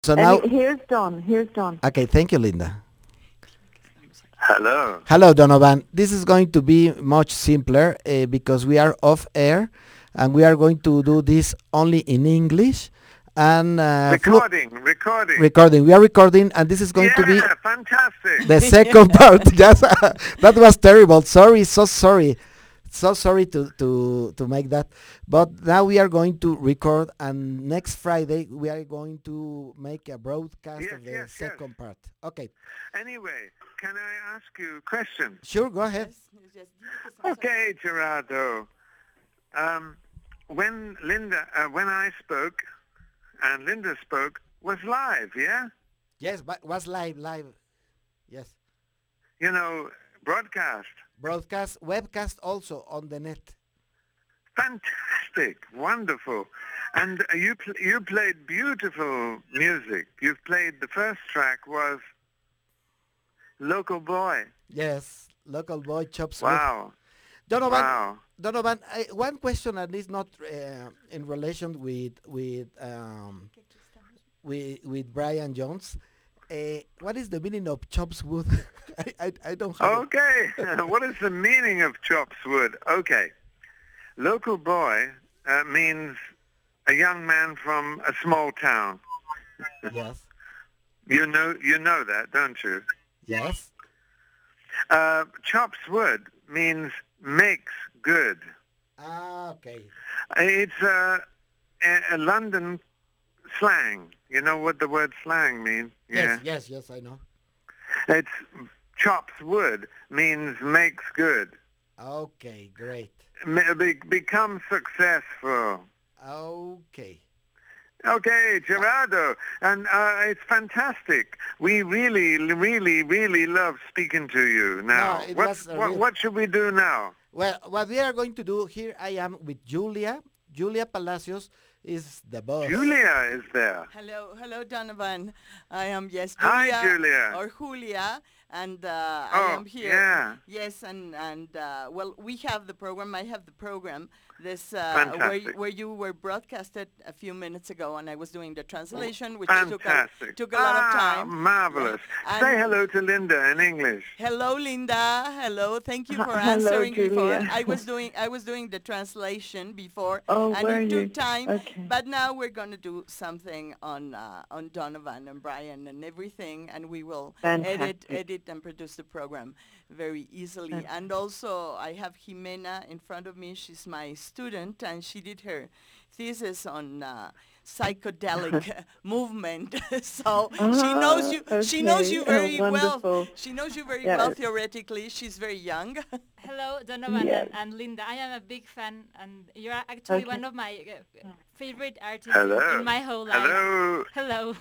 So now, Here's Don. Here's Don. okay, thank you, Linda. Hello. Hello, Donovan. This is going to be much simpler because we are off air and we are going to do this only in English and Recording. recording. We are recording and this is going to be Yeah, fantastic. the second part. Yes, that was terrible. Sorry, so sorry. So sorry to make that. But now we are going to record and next Friday we are going to make a broadcast Yes, of the yes, yes. second part. Okay. Anyway, can I ask you a question? Sure, go ahead. Okay, Gerardo. Um, when I spoke and Linda spoke, was live, yeah? Yes, but was live. Yes. You know, broadcast. Broadcast, webcast also on the net. Fantastic, wonderful. And you played beautiful music. You've played, the first track was Local Boy. Yes, local boy chops wood. Wow. Donovan, Wow. Donovan, one question and it's not in relation with Brian Jones. What is the meaning of chops wood? I don't have it. Okay. What is the meaning of chops wood? Okay. Local boy means a young man from a small town. Yes, You know that, don't you? yes. Chops wood means makes good. Ah, okay. It's a London slang. You know what the word slang means? Yeah. Yes, I know. It's chops wood means makes good. Okay, great. Become successful. Okay. Okay, Gerardo, and it's fantastic. We really, really, really love speaking to you now. No, it was a real- What should we do now? Well, what we are going to do here, I am with Julia. Julia Palacios is the boss. Julia is there. Hello, Donovan. I am Hi, Julia, Julia. or Julia, and I Oh, am here. yeah. Yes, and well, we have the program. I have the program. This Fantastic. where you were broadcasted a few minutes ago, and I was doing the translation, which Fantastic. took a lot of time. Marvelous. Yeah. Say And- hello to Linda in English. Hello, Linda. Hello. Thank you for Hello, answering before. Julia. I was doing the translation before, Oh, and were it you? took time. Okay. But now we're going to do something on Donovan and Brian and everything, and we will Fantastic. edit and produce the program very easily. Fantastic. And also, I have Jimena in front of me. She's my student, and she did her thesis on psychedelic movement. So she knows you. She knows Okay. you very well. Wonderful. She knows you very Yes. well theoretically. She's very young. Hello, Donovan Yes. and Linda. I am a big fan, and you're actually Okay. one of my favorite artists Hello. in my whole life. Hello. Hello.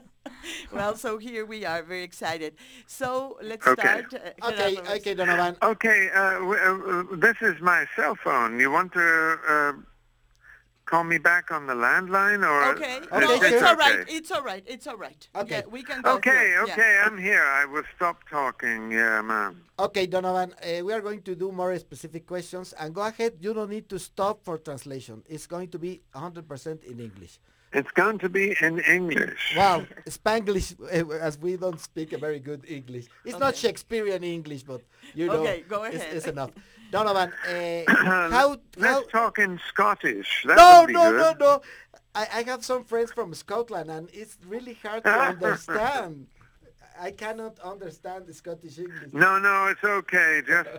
Well, so here we are, very excited. So let's Okay. start. Okay, Gerardo. okay, Donovan. Okay, this is my cell phone. You want to call me back on the landline, or Okay. Okay, No, sure. it's all right. Okay. It's all right. It's all right. Okay. Yeah, we can go Okay, through. okay, Yeah. I'm here. I will stop talking. Yeah, man. Okay, Donovan, we are going to do more specific questions and go ahead. You don't need to stop for translation. It's going to be 100% in English. It's going to be in English. Wow, Spanglish, as we don't speak a very good English. It's not Okay. Shakespearean English, but you know, Okay, go ahead. it's enough. Donovan, how? Let's talk in Scottish. That No, would be no, good. no, no. I have some friends from Scotland, and it's really hard to understand. I cannot understand the Scottish English. No, it's okay. Just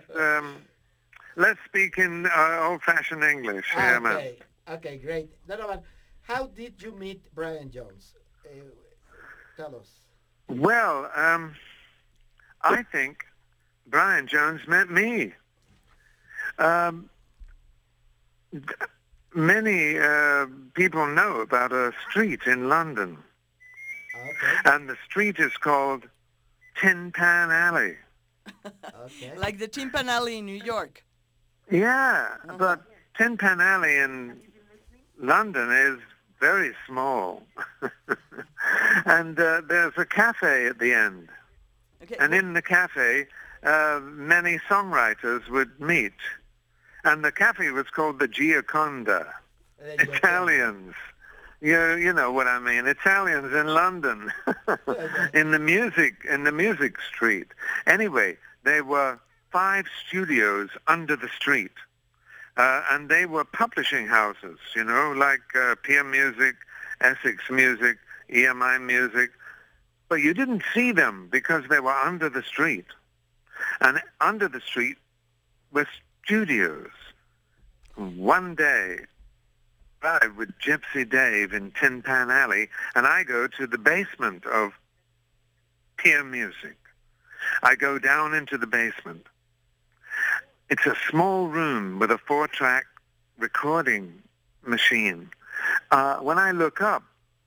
let's speak in old-fashioned English. Yeah, man. Okay, okay, great. Donovan, how did you meet Brian Jones? Tell us. Well, I think Brian Jones met me. Many people know about a street in London, Okay, and the street is called Tin Pan Alley. okay. Like the Timpan Alley in New York. Yeah, but Tin Pan Alley in London is very small. And there's a cafe at the end. Okay. And in the cafe, many songwriters would meet. And the cafe was called the Gioconda. Italians You know what I mean. Italians in London, in the music street. Anyway, there were 5 studios under the street, and they were publishing houses. You know, like Peer Music, Essex Music, EMI Music. But you didn't see them because they were under the street, and under the street were studios. One day, I with Gypsy Dave in Tin Pan Alley, and I go to the basement of Peer Music. I go down into the basement. It's a small room with a 4-track recording machine. When I look up,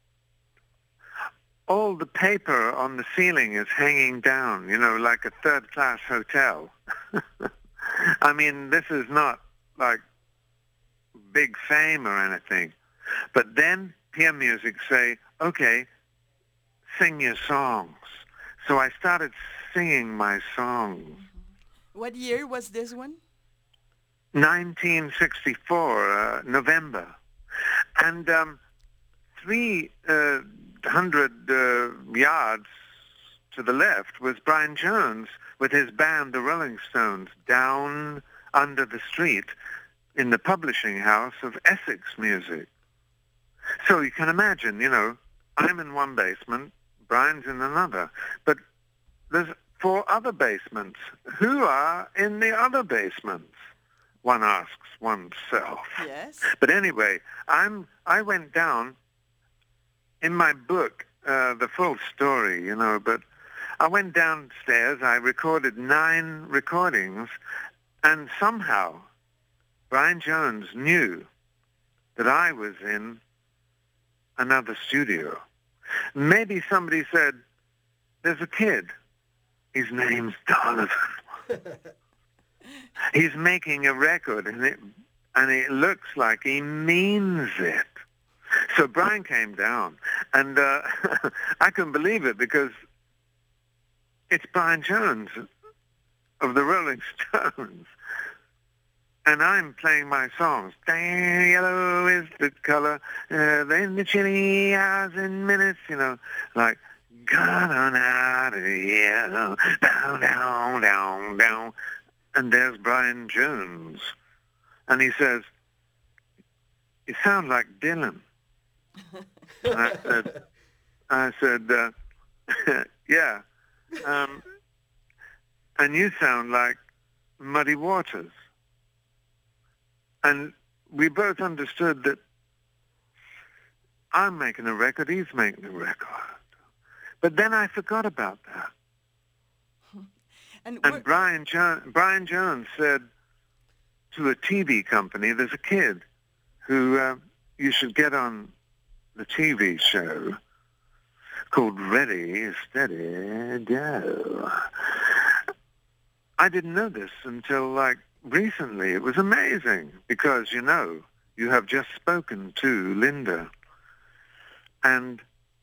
all the paper on the ceiling is hanging down, you know, like a third-class hotel. I mean, this is not like big fame or anything. But then Peer Music say, okay, sing your songs. So I started singing my songs. What year was this one? 1964, November. And 300 yards to the left was Brian Jones with his band, the Rolling Stones, down under the street in the publishing house of Essex Music. So you can imagine, you know, I'm in one basement, Brian's in another, but there's 4 other basements. Who are in the other basements? One asks oneself. Yes. But anyway, I went down in my book, the full story, you know, but I went downstairs, I recorded 9 recordings, and somehow Brian Jones knew that I was in another studio. Maybe somebody said, there's a kid. His name's Donovan. He's making a record, and it looks like he means it. So Brian came down, and I couldn't believe it because it's Brian Jones of the Rolling Stones. And I'm playing my songs. Yellow is the color, then the chilly hours and minutes, you know, like, gone on out of yellow, down, down, down, down. And there's Brian Jones. And he says, you sound like Dylan. And I said, yeah. And you sound like Muddy Waters. And we both understood that I'm making a record, he's making a record. But then I forgot about that. And Brian Jones said to a TV company, there's a kid who you should get on the TV show called Ready, Steady, Go. I didn't know this until like recently. It was amazing because, you know, you have just spoken to Linda. And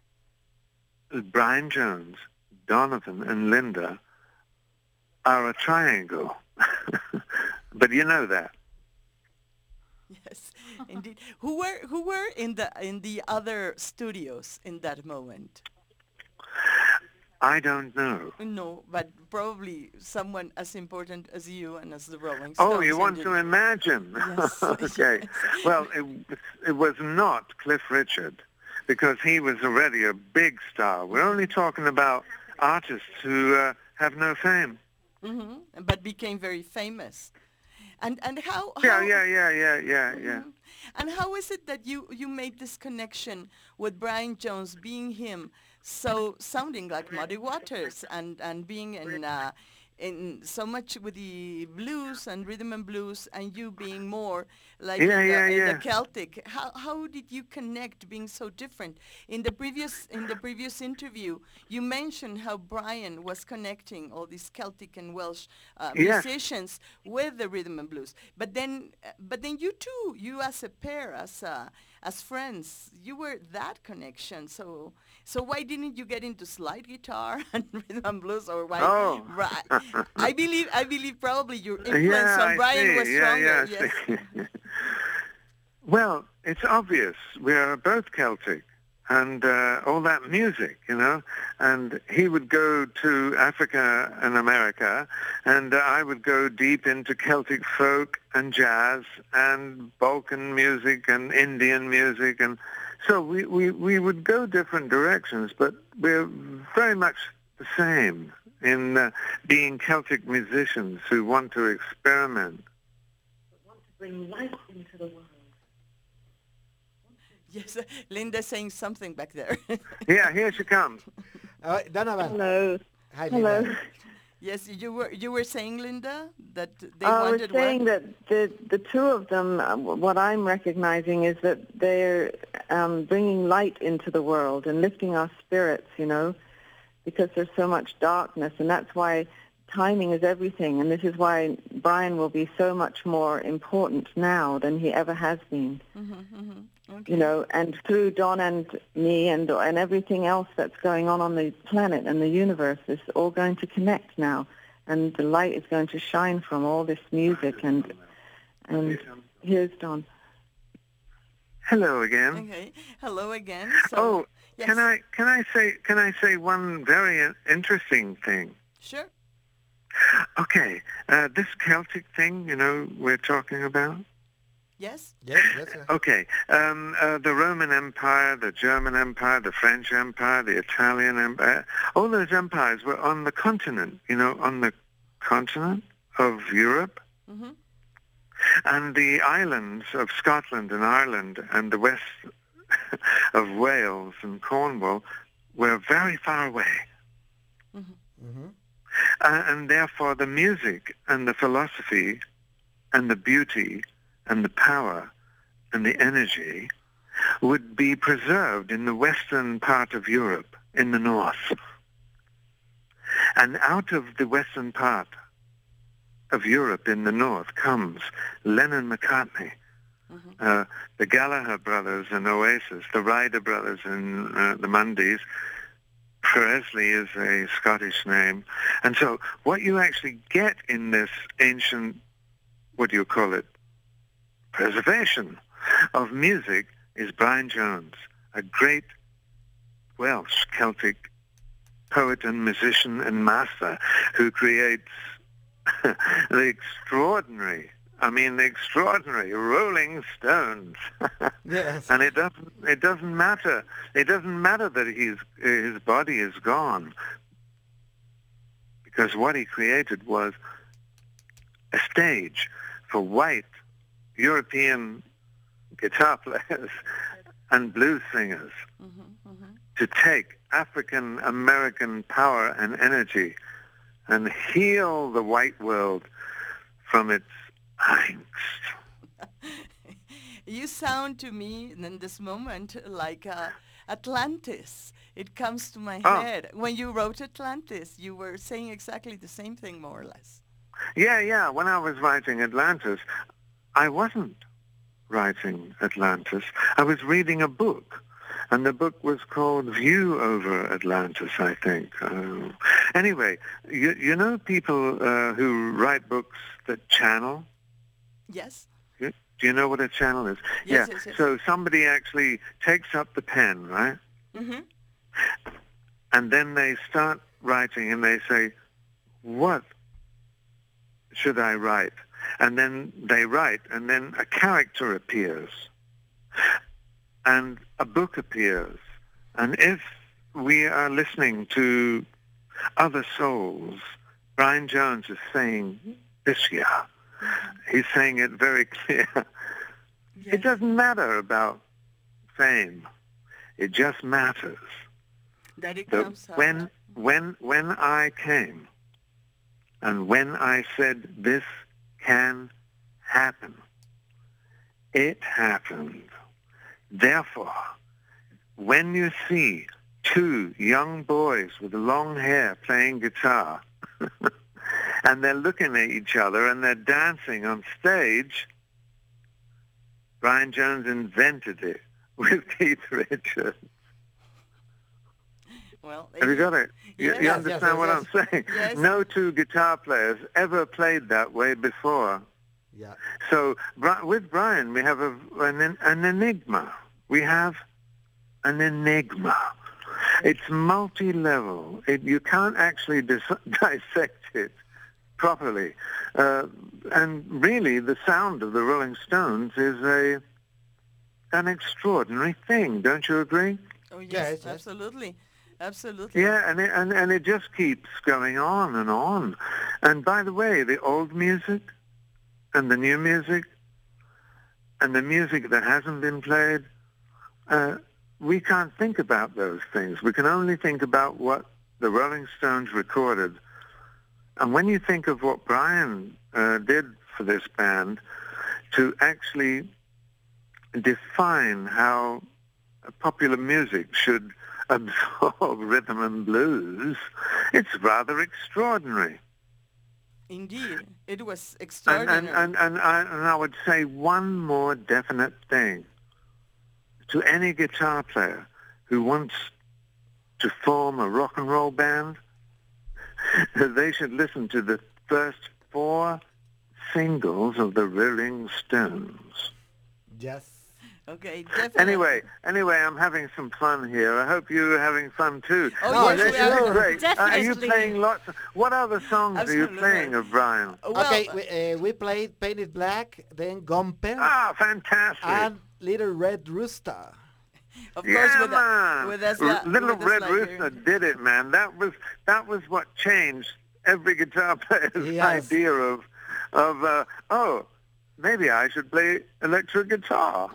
Brian Jones, Donovan, and Linda are a triangle. But you know that. Yes, indeed. Who were in the other studios in that moment? I don't know. No, but probably someone as important as you and as the Rolling Stones. Oh, you want to imagine? Yes. Okay. Yes. Well, it was not Cliff Richard because he was already a big star. We're only talking about artists who have no fame. Mm-hmm. But became very famous. And how? Yeah. Mm-hmm. And how is it that you made this connection with Brian Jones, being him, so sounding like Muddy Waters and being in so much with the blues and rhythm and blues, and you being more like in the Celtic? How did you connect, being so different? In the previous interview, you mentioned how Brian was connecting all these Celtic and Welsh musicians with the rhythm and blues. But then you too, you as a pair, as friends, you were that connection. So why didn't you get into slide guitar and rhythm and blues, or why? Oh. I believe probably your influence on Brian was stronger. Yes. Well, it's obvious. We are both Celtic. And all that music, and he would go to Africa and America, and I would go deep into Celtic folk and jazz and Balkan music and Indian music, and so we would go different directions, but we're very much the same in being Celtic musicians who want to experiment. Want to bring light into the world. Yes, Linda's saying something back there. Yeah, here she comes. Donovan. Hello. Hi, Hello. Linda. Yes, you were saying, Linda, that they I was wanted saying what? that the two of them, what I'm recognizing is that they're bringing light into the world and lifting our spirits, because there's so much darkness, and that's why timing is everything, and this is why Brian will be so much more important now than he ever has been. Okay. And through Don and me and everything else that's going on the planet and the universe is all going to connect now, and the light is going to shine from all this music, and here's Don. Hello again. Okay. Hello again. So, Oh, yes. can I say one very interesting thing? Sure. Okay, this Celtic thing, we're talking about. Yes. Yes, yes, sir. Okay, the Roman Empire, the German Empire, the French Empire, the Italian Empire, all those empires were on the continent, on the continent of Europe. Mm-hmm. And the islands of Scotland and Ireland and the west of Wales and Cornwall were very far away. Mm-hmm. And therefore the music and the philosophy and the beauty and the power and the energy would be preserved in the western part of Europe, in the north. And out of the western part of Europe in the north comes Lennon-McCartney, the Gallagher brothers in Oasis, the Ryder brothers in the Mondays. Presley is a Scottish name. And so what you actually get in this ancient, what do you call it, preservation of music is Brian Jones, a great Welsh Celtic poet and musician and master who creates the extraordinary Rolling Stones. Yes. And it doesn't matter. It doesn't matter that his body is gone, because what he created was a stage for white European guitar players and blues singers to take African American power and energy and heal the white world from its angst. You sound to me in this moment like Atlantis. It comes to my head. When you wrote Atlantis, you were saying exactly the same thing, more or less. Yeah. When I was writing Atlantis, I wasn't writing Atlantis. I was reading a book, and the book was called View Over Atlantis, I think. Anyway, you know people who write books that channel? Yes. Do you know what a channel is? Yes, yeah. yes, yes. So somebody actually takes up the pen, right? Mm-hmm. And then they start writing, and they say, what should I write? And then they write, and then a character appears, and a book appears. And if we are listening to other souls, Brian Jones is saying this here. He's saying it very clear. Yes. It doesn't matter about fame. It just matters That it that comes out. when I came and when I said this can happen, it happened. Therefore, when you see two young boys with long hair playing guitar and they're looking at each other and they're dancing on stage, Brian Jones invented it with Keith Richards. Well, Have you got it? You Yes. understand what I'm saying? Yes. No two guitar players ever played that way before. Yeah. So with Brian, we have an enigma. We have an enigma. It's multi-level. You can't actually dissect it properly. And really, the sound of the Rolling Stones is an extraordinary thing. Don't you agree? Oh yes, Yes, yes. absolutely, absolutely. Yeah, and it just keeps going on and on. And by the way, the old music and the new music and the music that hasn't been played, we can't think about those things. We can only think about what the Rolling Stones recorded. And when you think of what Brian did for this band to actually define how popular music should absorb rhythm and blues, it's rather extraordinary. Indeed, it was And, extraordinary. I would say one more definite thing. To any guitar player who wants to form a rock and roll band, they should listen to the first 4 singles of the Rolling Stones. Yes. Okay, definitely. Anyway, I'm having some fun here. I hope you're having fun too. Oh, yes, this we is are. great. Are you Definitely. playing lots? What other songs are you Absolutely. playing of Brian? Well, Okay, we played Painted Black, then Gumper, Ah, fantastic. and Little Red Rooster. of Yeah, course, with, man. with us, Little with us Red like Rooster did it, man. That was what changed every guitar player's Yes. idea of maybe I should play electric guitar.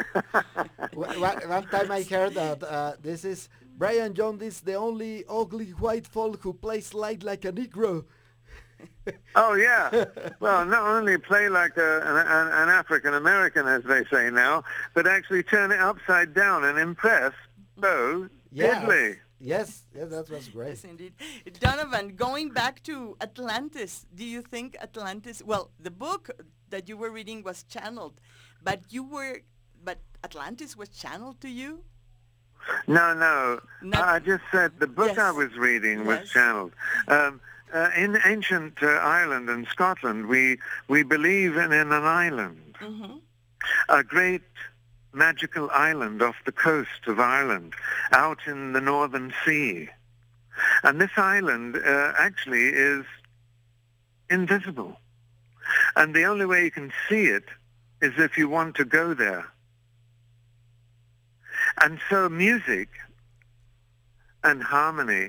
One time I heard that this is Brian Jones is the only ugly white folk who plays light like a Negro. Oh yeah. Well, not only play like an African American, as they say now, but actually turn it upside down and impress. So diddly. Yes, that was great. Yes, indeed. Donovan, going back to Atlantis, do you think Atlantis, well, the book that you were reading was channeled, but Atlantis was channeled to you? No. Not- I just said the book Yes. I was reading was Yes. channeled. In ancient Ireland and Scotland, we believe in an island, Mm-hmm. a great magical island off the coast of Ireland, out in the Northern Sea. And this island actually is invisible. And the only way you can see it is if you want to go there. And so music and harmony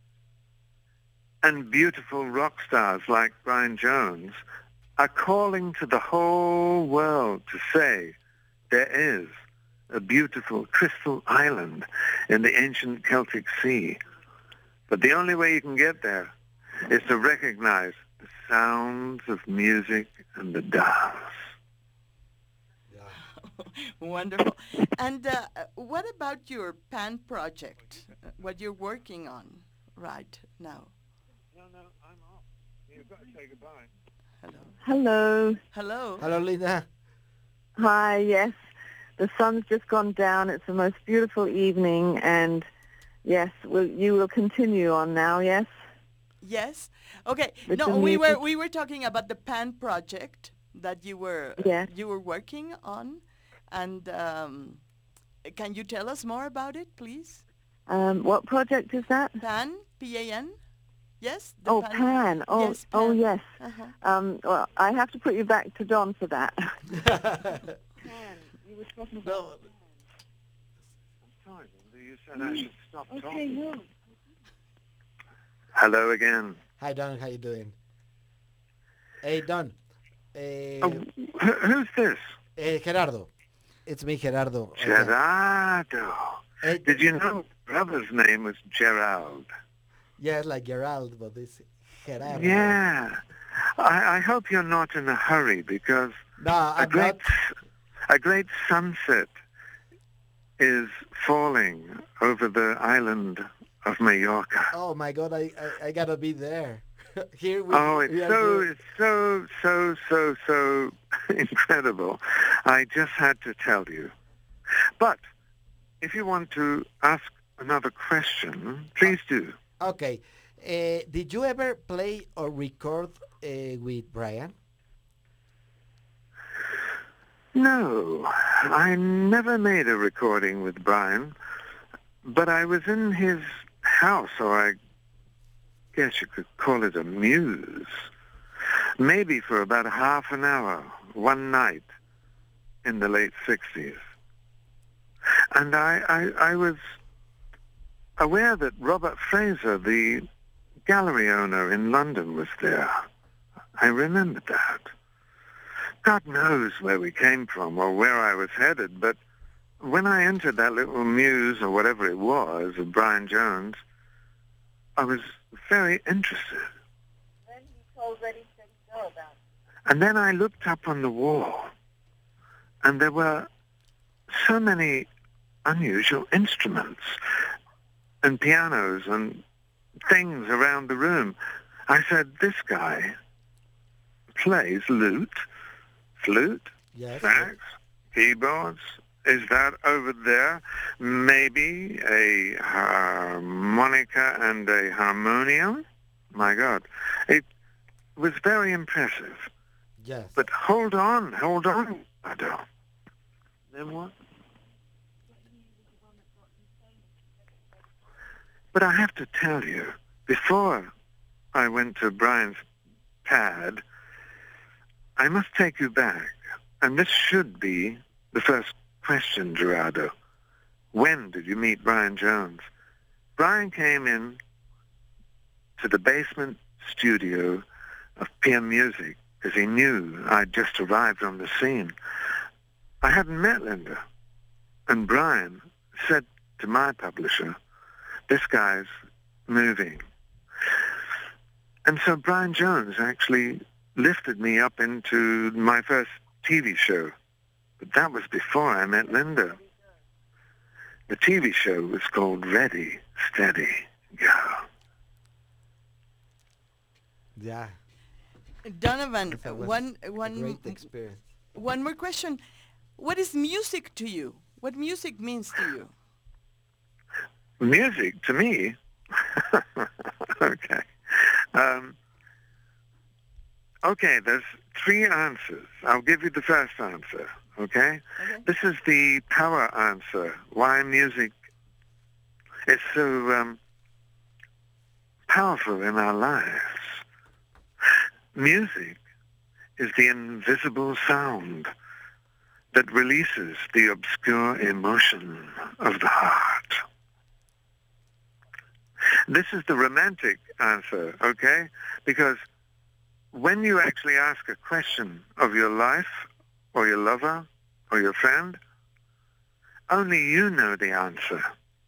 and beautiful rock stars like Brian Jones are calling to the whole world to say there is a beautiful crystal island in the ancient Celtic Sea. But the only way you can get there is to recognize the sounds of music and the dance. Wonderful. And what about your PAN project, what you're working on right now? No, I'm off. You've got to say goodbye. Hello. Hello. Hello. Hello, Linda. Hi, yes. The sun's just gone down. It's the most beautiful evening, and yes, you will continue on now, yes? Yes. Okay. With No, the we music? were talking about the PAN project that you were Yes. working on, and can you tell us more about it, please? What project is that? PAN, P-A-N. Yes. Oh, PAN. Oh, Yes, oh, PAN. yes. Uh-huh. Well, I have to put you back to Don for that. No, I'm sorry, Linda. You said I should stop Okay, talking. no. Hello again. Hi, Don. How you doing? Hey, Don. Who's this? Gerardo. It's me, Gerardo. Okay. Gerardo. Hey, Did you know brother's name was Gerald? yeah, like Gerald, but it's Gerardo. Yeah. I hope you're not in a hurry because No, I'm not. a great sunset is falling over the island of Mallorca. Oh my God, I gotta be there. Here we. Oh, it's we are so incredible. I just had to tell you. But if you want to ask another question, please do. Okay. Did you ever play or record with Brian? No, I never made a recording with Brian, but I was in his house, or I guess you could call it a muse, maybe for about half an hour, one night in the late 60s. And I was aware that Robert Fraser, the gallery owner in London, was there. I remembered that. God knows where we came from or where I was headed, but when I entered that little muse or whatever it was of Brian Jones, I was very interested. Then he told Reddy to go about it. And then I looked up on the wall, and there were so many unusual instruments and pianos and things around the room. I said, this guy plays lute, flute, Yes. sax, keyboards. Is that over there maybe a harmonica and a harmonium? My God. It was very impressive. Yes. But hold on, Ado. Then what? But I have to tell you, before I went to Brian's pad, I must take you back. And this should be the first question, Gerardo. When did you meet Brian Jones? Brian came in to the basement studio of PM Music because he knew I'd just arrived on the scene. I hadn't met Linda. And Brian said to my publisher, this guy's moving. And so Brian Jones actually lifted me up into my first TV show. But that was before I met Linda. The TV show was called Ready, Steady, Go. Yeah. Donovan, That was a great experience. one more question. What is music to you? What music means to you? Music, to me? Okay. Okay, there's three answers. I'll give you the first answer, okay? This is the power answer, why music is so powerful in our lives. Music is the invisible sound that releases the obscure emotion of the heart. This is the romantic answer, okay? Because when you actually ask a question of your life or your lover or your friend, only you know the answer.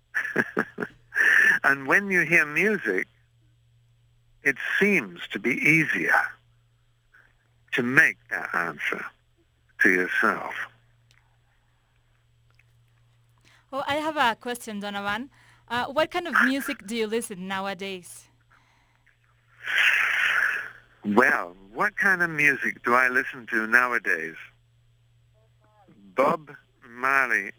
And when you hear music, it seems to be easier to make that answer to yourself. Oh, I have a question, Donovan. What kind of music do you listen nowadays? Well, what kind of music do I listen to nowadays? Bob Marley.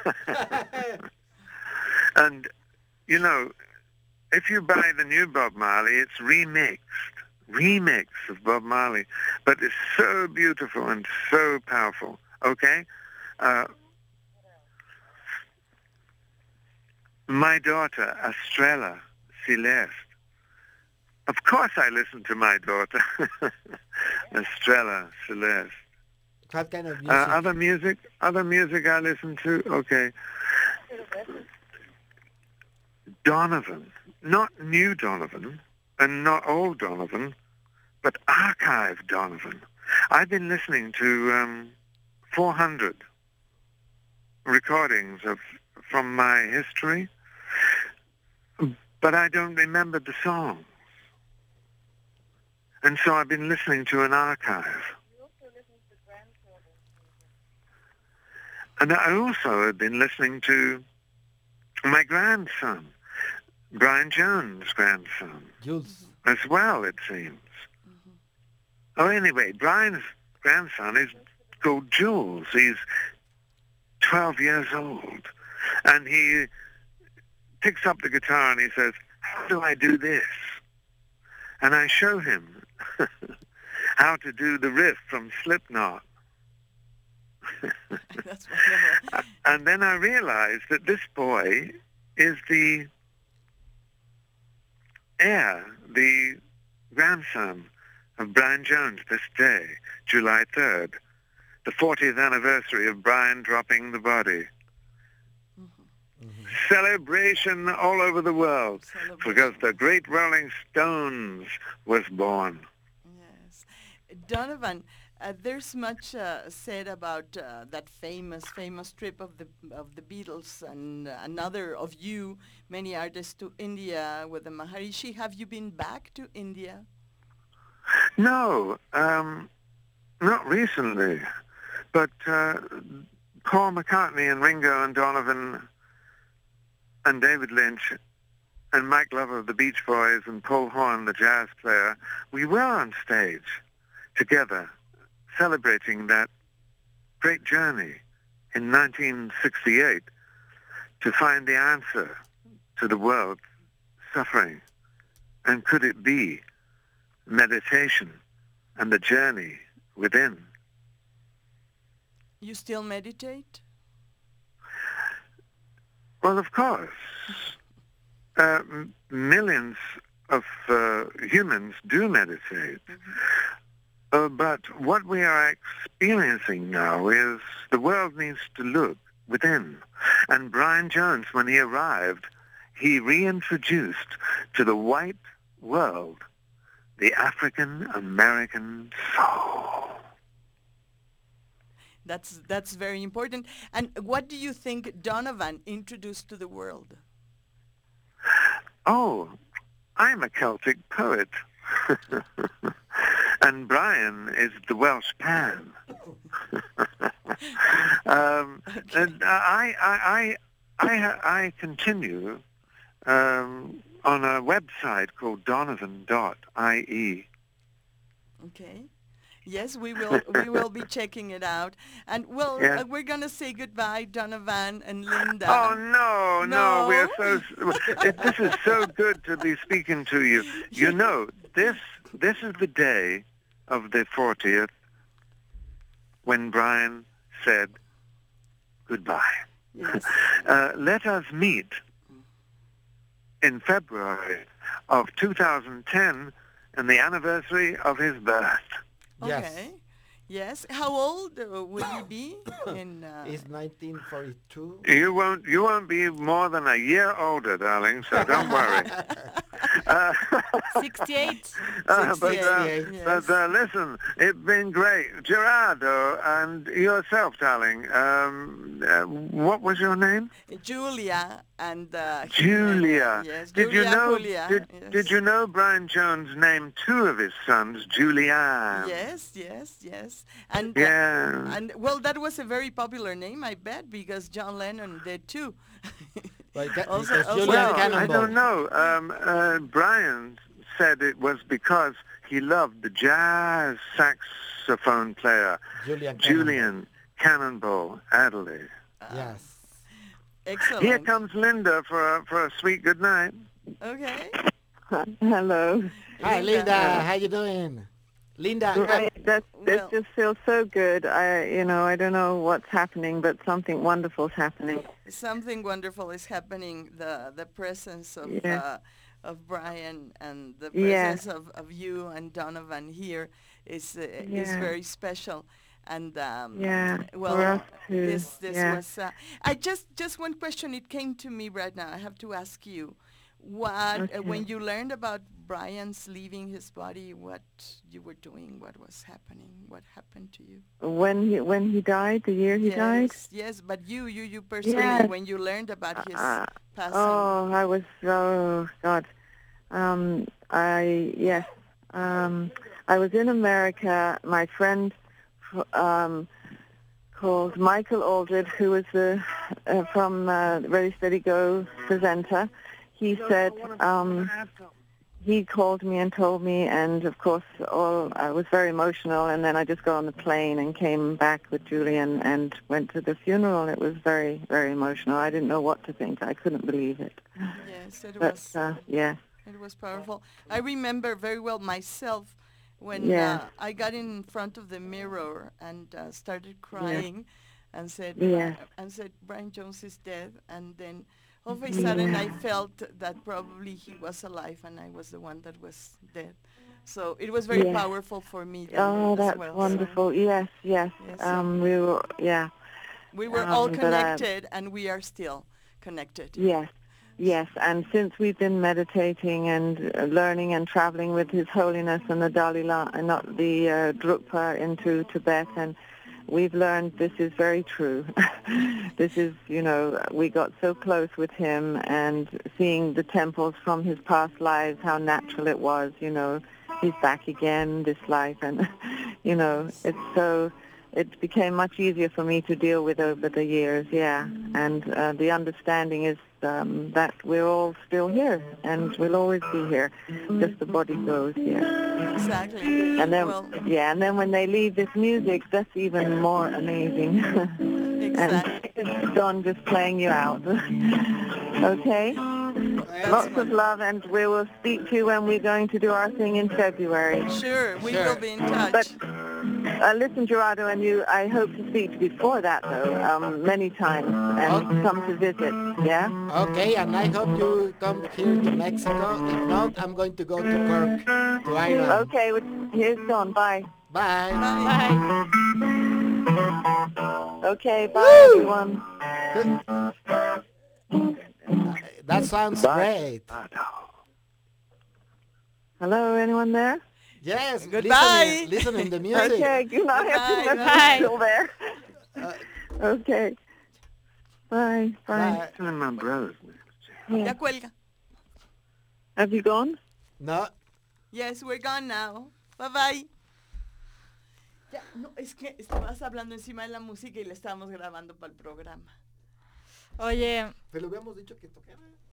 And, you know, if you buy the new Bob Marley, it's remix of Bob Marley. But it's so beautiful and so powerful, okay? My daughter, Estrella Celeste. Of course I listen to my daughter, Estrella Celeste. What kind of music? Other music I listen to, okay. Donovan, not new Donovan and not old Donovan, but archive Donovan. I've been listening to 400 recordings from my history, but I don't remember the songs. And so I've been listening to an archive. And I also have been listening to my grandson, Brian Jones' grandson, Jules. as well, it seems. Mm-hmm. Oh, anyway, Brian's grandson is called Jules. He's 12 years old. And he picks up the guitar and he says, how do I do this? And I show him how to do the riff from Slipknot. That's wonderful. And then I realized that this boy is the heir, the grandson of Brian Jones this day, July 3rd, the 40th anniversary of Brian dropping the body. Celebration all over the world because the great Rolling Stones was born. Yes. Donovan, there's much said about that famous trip of the Beatles and another of you, many artists, to India with the Maharishi. Have you been back to India? No, not recently, but Paul McCartney and Ringo and Donovan and David Lynch and Mike Glover of the Beach Boys and Paul Horn, the jazz player, we were on stage together celebrating that great journey in 1968 to find the answer to the world's suffering. And could it be meditation and the journey within? You still meditate? Well, of course. Millions of humans do meditate. But what we are experiencing now is the world needs to look within. And Brian Jones, when he arrived, he reintroduced to the white world the African-American soul. That's very important. And what do you think Donovan introduced to the world? Oh, I'm a Celtic poet. And Brian is the Welsh Pan. And I continue on a website called donovan.ie. Okay. Yes, we will be checking it out. And well, Yeah. we're going to say goodbye, Donovan and Linda. Oh, no, we're so, this is so good to be speaking to you. You know, this is the day of the 40th when Brian said goodbye. Yes. Let us meet in February of 2010 and the anniversary of his birth. Okay. Yes. How old will he be? It's 1942. You won't be more than a year older, darling. So don't worry. 68. But yes. listen, it's been great, Gerardo, and yourself, darling. What was your name? Julia and Julia. Yes. Did Julia, you know? Julia, Did, yes. did you know Brian Jones named two of his sons Julian? Yes. And Yeah. and well, that was a very popular name, I bet, because John Lennon did too. Well, Also- because also- Julian Well, I Cannonball. don't know. Brian said it was because he loved the jazz saxophone player Julian Cannonball Adderley. Yes. Excellent. Here comes Linda for a sweet good night. Okay. Hello. Hi, Linda. Linda. How you doing? Linda. Right, this Well- just feels so good. I don't know what's happening, but something wonderful's happening. Something wonderful is happening. The presence of Yeah. of Brian and the Yeah. presence of you and Donovan here is Yeah. very special. And Yeah, well, for us too. this Yeah. was. I just one question. It came to me right now. I have to ask you, what Okay. when you learned about Brian's leaving his body, what you were doing, what was happening, what happened to you? When he died, the year he died. Yes, but you personally, Yes. when you learned about his passing. Oh, I was God. I was in America. My friend called Michael Aldred, who was from Ready Steady Go presenter. He said he called me and told me, and of course, I was very emotional. And then I just got on the plane and came back with Julian and went to the funeral. And it was very, very emotional. I didn't know what to think. I couldn't believe it. Yes, it But was. yeah. It was powerful. I remember very well myself when I got in front of the mirror and started crying and said, Brian Jones is dead. And then all of a sudden I felt that probably he was alive and I was the one that was dead. So it was very powerful for me. Oh, as that's well. wonderful. So, Yes. we were all connected, and we are still connected. Yes, and since we've been meditating and learning and traveling with His Holiness and the Dalai Lama, and not the Drukpa into Tibet, and we've learned this is very true. This is, we got so close with him, and seeing the temples from his past lives, how natural it was, he's back again this life, and, it became much easier for me to deal with over the years, and the understanding is that we're all still here, and we'll always be here, just the body goes here. Exactly. And then, and then when they leave this music, that's even more amazing. Exactly. And Don just playing you out. Okay? Lots of love, and we will speak to you when we're going to do our thing in February. Sure, we will be in touch. But listen, Gerardo, and you, I hope to speak before that, though, many times, and come to visit, yeah? Okay, and I hope you come here to Mexico. If not, I'm going to go to Cork, to Ireland. Okay, here's Don. Bye. Bye. Bye. Okay, bye, everyone. That sounds great. Hello, anyone there? Yes, goodbye. Listening to music. Okay, good night. Bye. Still there. Okay. Bye. Bye. My brothers. Ya cuelga. Have you gone? No. Yes, we're gone now. Bye-bye. Ya, no, es que estabas hablando encima de la música y la estábamos grabando para el programa. Oye, Pero habíamos dicho que tocara.